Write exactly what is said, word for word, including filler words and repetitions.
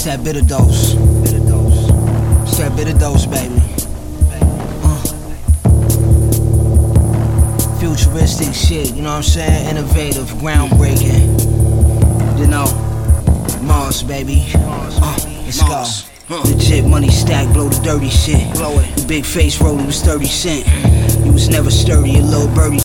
It's that bitter dose. Bitter dose. It's that bitter dose, baby. Uh. Futuristic shit, you know what I'm saying? Innovative, groundbreaking. You know, Mars, baby. Uh, let's go. Huh. Legit money stack, blow the dirty shit. Blow it. The big face roller was thirty cent. You was never sturdy, a little birdie.